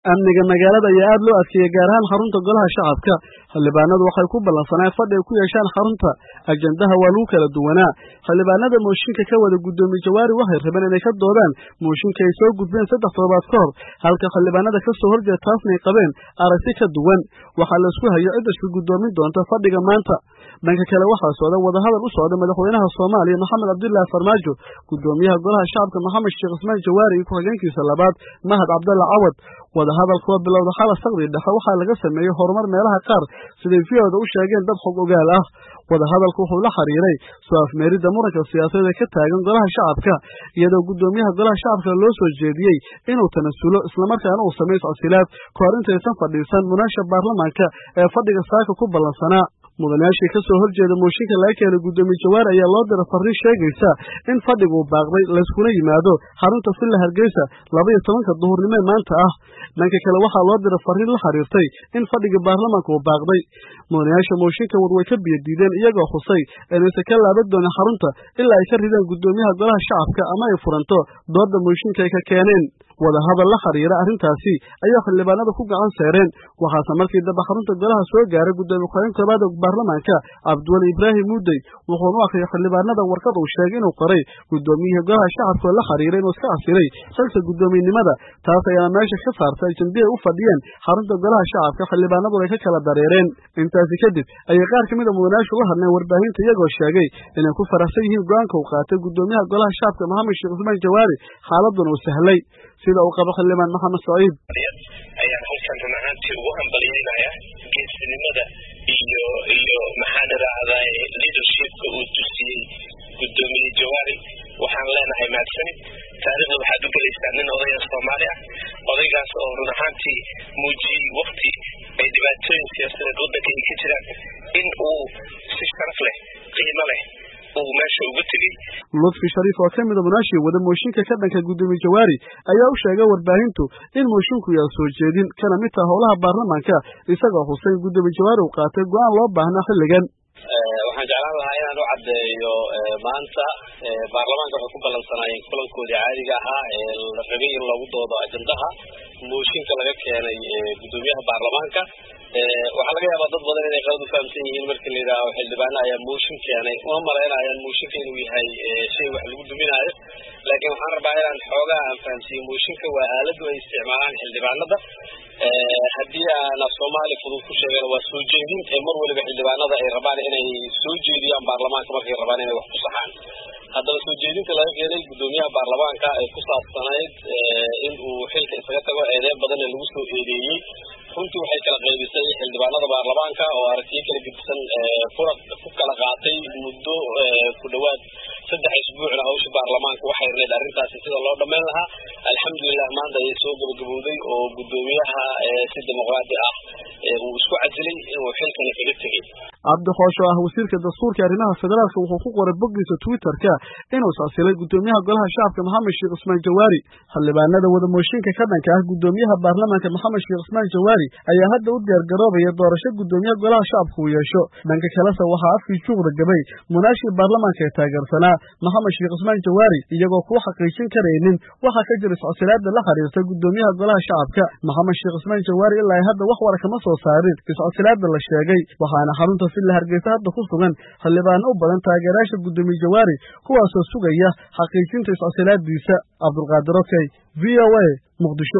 amniga magaalada ayaa aad loo adkeeyay gaar ahaan xarunta golaha shacabka. xildhibaanadu waxay ku ballansaneen fadhi ay ku yeeshaan xarunta. ajandaha waa lagu kala duwanaa. xildhibaanada mooshinka ka wada gudoomiye Jawaari waxay rabeen inay ka doodaan mooshinka ay soo gudbeen 3 toddobaad ka hor, halka xildhibaanada ka soo horjeeda taasna ay qabeen aragti ka duwan. waxaa la isku hayo cid isku gudoomin doonta fadhiga maanta. dhanka kale waxaa socda wadahadal u socda madaxweynaha Soomaaliya Maxamed Cabdullaahi Farmaajo, gudoomiyaha golaha shacabka Maxamed Sheekh Ismaan Jawaari iyo ku-xigeenkiisa labaad Mahad Cabdulla Cawad. wadahadalku waa bilowda xala saqdi dhexe waxaa laga sameeyay horumar meelaha qaar siday fiyoda u sheegeen dad xog ogaal ah. wadahadalku wuxuu la xiriiray soo afmeerida muranka siyaasadeed ee ka taagan golaha shacabka, iyadoo gudoomiyaha golaha shacabka loo soo jeediyey inuu tanasulo isla markaana uu sameeyo codsilaad ka hor intaysan fadhiisan munaasha baarlamaanka ee fadhiga saaka ku ballansanaa. mudanayaashii ka soo horjeeda mooshinka laga keenay gudoomiye Jawaari ayaa loo diray fariin sheegaysa in fadhigu uu baaqday la iskuna yimaado xarunta Villa Hargeysa 12 duhurnimo maanta ah. dhanka kale waxaa loo diray fariin la xiriirtay in fadhiga baarlamaanka uu baaqday. mudanayaasha mooshinka way ka biyadiideen iyagoo xusay inaysan ka laaban doonin xarunta ilaa ay ka ridaan gudoomiyaha golaha shacabka ama ay furanto doodda mooshinka ay ka keeneen. wadahadal la xiriira arrintaasi ayaa xildhibaanada ku gacan saareen. waxaase markii dambe xarunta golaha soo gaaray gudoomiye ku-xigeenka koowaad ee baarlamaanka Cabdiwali Ibraahim Muudey, wuxuuna u akhriyay xildhibaanada warqad uu sheegay inuu qoray gudoomiyaha golaha shacabka oo la xiriiray inuu iska casilay xilka gudoomiyenimada. taas ayaa meesha ka saartay ajandihii u fadhiyeen xarunta golaha shacabka. xildhibaanadu ay ka kala dareereen. intaasi kadib ayay qaar ka mid a mudanayaashu la hadleen warbaahinta iyagoo sheegay inay ku faraxsan yihiin go'aanka uu qaatay gudoomiyaha golaha shacabka Maxamed Sheekh Ismaan Jawaari, xaaladuna uu sahlay sida uu qabo xildhibaan Maxamed Saciid. ayaan halkan run ahaantii ugu hambalyeynaya geesinimada iyo maxaan raacday leadershipka uu tusiyey gudoomiye Jawaari. waxaan leenahay mahadsanid. taariikhda waxaad u gelaysaa nin odaya Soomaali ah, odaygaas oo run ahaantii muujiyey waqti ay dhibaatooyin siyaasadeed waddanka ay ka jiraan in uu si sharaf leh qiimo leh uu meesha ugu tegey. Lutfi Shariif oo ka mid ah munaashii wada mooshinka ka dhanka gudoomiye Jawaari ayaa u sheegay warbaahintu in moshinku yaa soo jeedin kana mid ah howlaha baarlamaanka, isagoo xusay gudoomiye Jawaari uu qaatay go'aan loo baahnaa xilligan. waxaan jeclaan lahaa inaan u caddeeyo maanta baarlamaanka waxay ku ballansanayeen kulankoodii caadiga ahaa ee la rabay in lagu doodo ajandaha mooshinka laga keenay gudoomiyaha baarlamaanka. waxaa laga yaabaa dad badan inay qalad u fahamsan yihiin markii la yidhaaho xildhibaano ayaa mooshin keenay, uma malaynayaan mooshinka inuu yahay shay wax lagu duminaayo. laakiin waxaan rabaa inaan xoogaa aan fahamsiiyo mooshinka waa aaladu ay isticmaalaan xildhibaanada. haddii aan af Soomaali fudud ku sheegana waa soo jeedin ee mar waliba xildhibaanada ay rabaan inay soo jeediyaan baarlamaanka markay rabaan inay wax ku saxaan. haddaba soo jeedinta laga keenay gudoomiyaha baarlamaanka ay ku saabsanayd in uu xilka isaga tago eedeyn badan lagu soo eedeeyey. runtii waxay kala qaybisay xildhibaanada baarlamaanka oo aragtiyo kala gedisan ku kala qaatay muddo ku dhawaad 3 isbuucna hawsha baarlamaanka waxay reed arrintaasi sida loo dhameyn lahaa. alxamdulillah maanta ay soo gabagabowday oo gudoomiyaha si dimuqraadi ah uu isku casilay inuu xilkan kaga tegay. Cabdi Xoosho ah wasiirka dastuurka arrimaha federaalka wuxuu ku qoray boggiisa Twitterka inuu casilay gudoomiyaha golaha shacabka Maxamed Sheekh Ismaan Jawaari. xildhibaanada wada mooshinka ka dhanka ah gudoomiyaha baarlamaanka Maxamed Sheekh Ismaan Jawaari ayaa hadda u diyaar garoobaya doorasho gudoomiyaha golaha shacabka uu yeesho. dhanka kale waxaa afkii juuqda gabay munaashii baarlamaanka ee taageersanaa Maxamed Sheekh Ismaan Jawaari iyagoo ku xaqiijin karaynin waxa ka jira codsilaadda la xiriirta gudoomiyaha golaha shacabka. Maxamed Sheekh Ismaan Jawaari ilaa hadda wax war kama soo saarin codsilaadda la sheegay, waxaana xarunta Villa Hargeysa hadda ku sugan xildhibaan u badan taageerayaasha gudoomiye Jawaari kuwaasoo sugaya xaqiijinta codsilaaddiisa. Cabdulqaadir Okey, VOA, Muqdisho.